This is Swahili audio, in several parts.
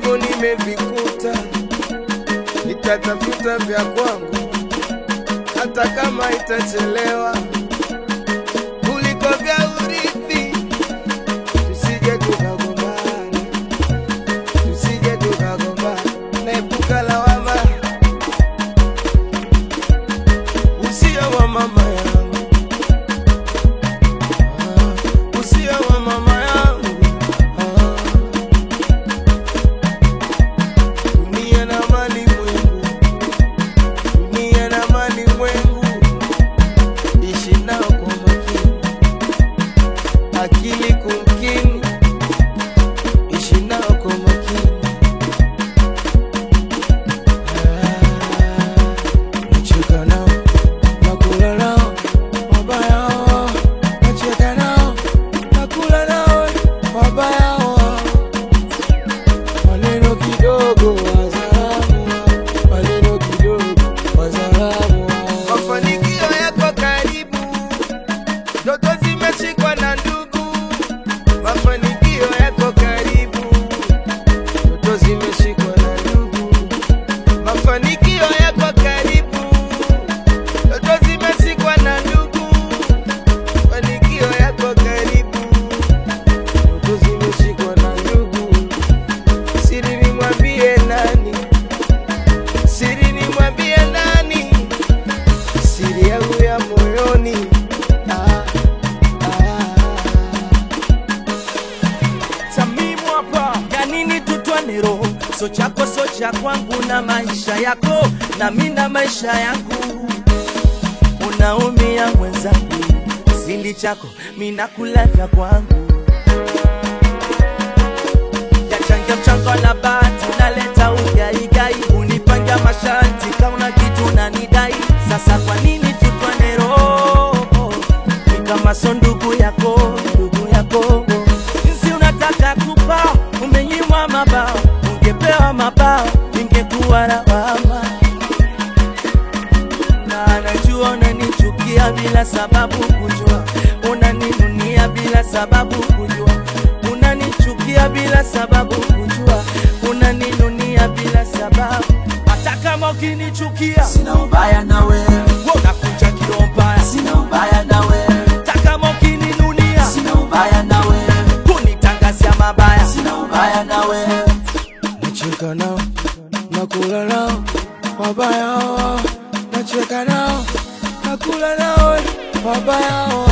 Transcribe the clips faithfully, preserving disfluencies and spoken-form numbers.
vyako nimevikuta, nitatafuta vya kwangu hata kama itachelewa, kuliko vya urithi. Tusije tukagombana, tusije tukagombana, naepuka lawama. Usia wa mama yangu, ah, usia wa mama yangu, ah. Dunia na mali mwengu, dunia na mali mwengu, ishi nao kwa makini, akili kumkini, ishi nao kwa makini. Nacheka nao, nakula nao, wabaya wao. Nacheka nao, nakula nao, wabaya wao. Maneno kidogo wazalamu, maneno kidogo wazalamu. Mafanikio yako karibu, ndoto zimeshikwa na ndugu. Mafanikio yako karibu, ndoto zimeshikwa na ndugu. Mafanikio yako karibu, ndoto zimeshikwa na ndugu. Mafanikio yako karibu, ndoto zimeshikwa na ndugu. Siri nimwambie nani? Siri nimwambie nani? Siri yangu ya moyoni. Ah, ah. Tamimu hapa, ya nini tutwane roho? So chako so cha kwangu na maisha yako, na mimi na maisha yangu. Unaumia mwenzangu, sili chako mimi nakula vya kwangu. Yachanga mchanga na bati, naleta ugai gai, unipanga masharti kauna kitu na nidai. Sasa kwa nini tutwane roho? Ni kama so ndugu yako, ndugu yako. Nisi unataka kupa, umenyimwa mabao, ungepewa mabao, ningekuwa lawama. Na najua unanichukia bila sababu kujua, unaninunia bila sababu kujua, unanichukia bila sababu kujua, unaninunia bila sababu. Hata kama ukinichukia, Sina ubaya na wewe, unakuja kiromba. sina ubaya na wewe, Hata kama ukininunia, sina ubaya na wewe, kunitangazia mabaya. sina ubaya na wewe. Nacheka nao, nakula nao, wabaya wao. Nacheka nao, nakula nao, wabaya wao.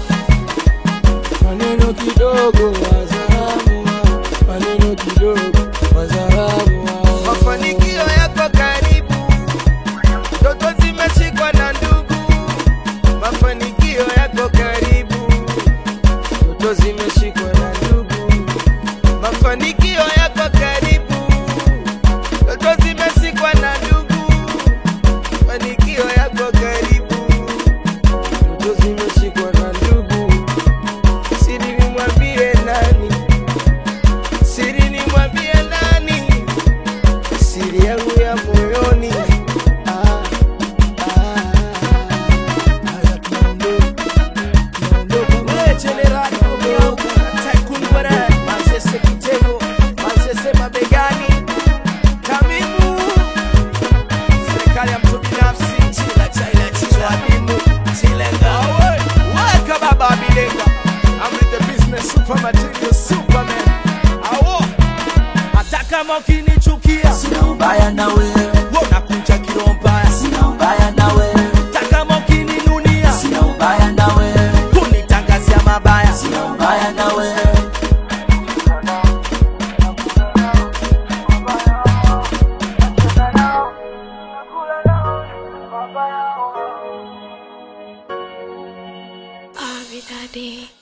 Maneno kidogo wazalamu, maneno kidogo wazalamu. Mafanikio yako karibu, ndoto zimeshikwa na ndugu. Mafanikio yako karibu, ndoto zimeshikwa na ndugu. Mafanikio yako karibu, ndoto zimeshikwa na ndugu. Mafanikio yako karibu, ndoto zimeshikwa na ndugu. Siri nimwambie nani? Siri nimwambie nani? Siri yangu ya moyoni. Ah, ah. Haya tunaondoka, tunaondoka. Wewe generali Romeo, Tycoon Bwana, Manzese Kitego, Manzese mabegani. Tamimu, serikali ya mtu binafsi, chila chaila chicho adimu, chilenga. Weka baba bilenga, I'm with the business super material superman. Awo, hata kama ukinichukia, Sina ubaya na wewe, unakuja kiromba. sina ubaya na wewe, Hata kama ukininunia, sina ubaya na wewe, kunitangazia mabaya. sina ubaya na wewe. Abi Daddy.